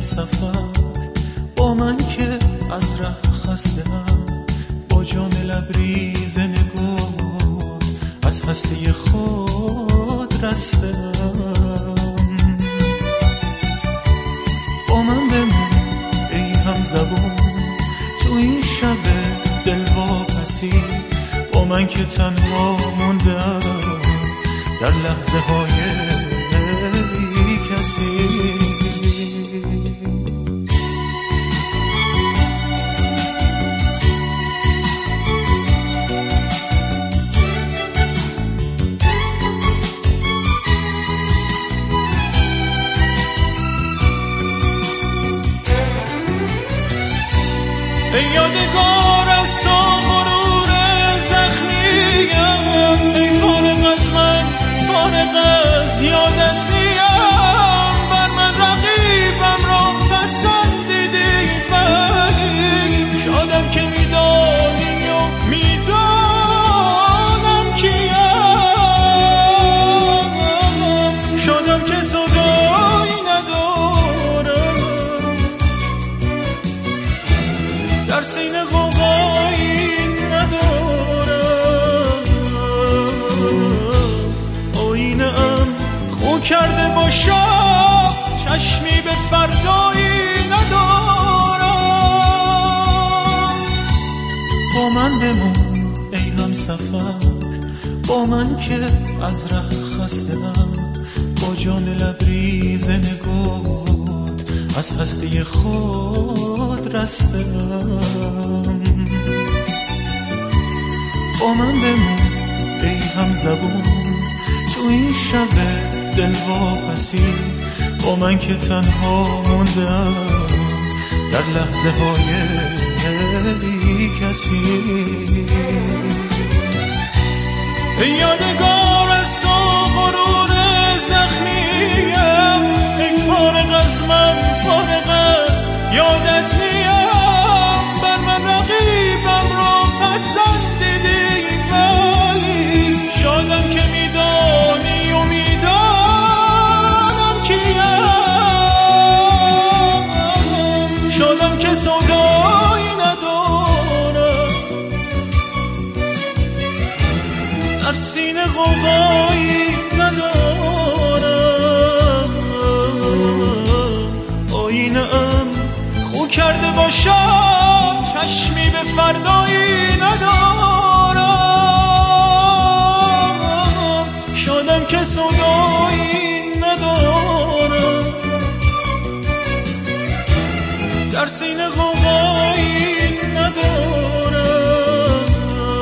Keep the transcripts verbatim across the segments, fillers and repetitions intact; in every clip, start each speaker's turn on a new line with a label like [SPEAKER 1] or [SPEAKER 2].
[SPEAKER 1] سفر با من که از ره خسته‌ام، با جام لبریز نگاه از هستی خود رسته‌ام. با من بمون ای هم زبون تو این شب دلواپسی، با من که تنها موندم در لحظه های بی کسی. ای یادگار از تو غرور زخمیم، ای فارغ از من فارغ از یادت نیم، بر من رقیبم را پسندیدی، ولی شادم که میدانی و میدانم کیم، شادم که صدایی ندارم، در سینه غوغایی ندارم، آینه ام خو کرده باشم، چشمی به فردایی ندارم. با من بمون ای هم سفر، با من که از ره خسته‌ام، با جان لبریز نگات از هستی خود رسته‌ام. با من بمون ای هم زبون تو این شب دلواپسی، با من که تنها موندم در لحظه های بی کسی. ای یادگار از تو غرور زخمیم، ای فارغ از من فارغ از یادت نیم، بر من رقیبم را پسندیدی، ولی شادم که میدانی و میدانم کیم، شادم که سودایی ندارم، در سینه غوغایی ندارم، آینه ام خو کرده باشم، چشمی به فردایی ندارم، شادم که سودایی ندارم، در سینه غوغایی ندارم،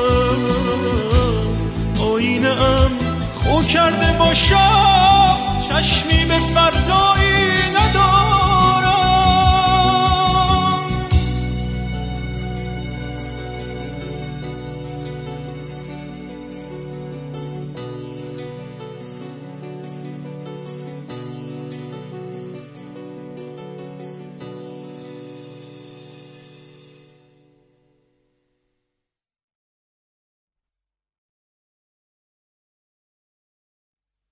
[SPEAKER 1] آینه ام خو کرده باشم، چشمی به فردایی ندارم.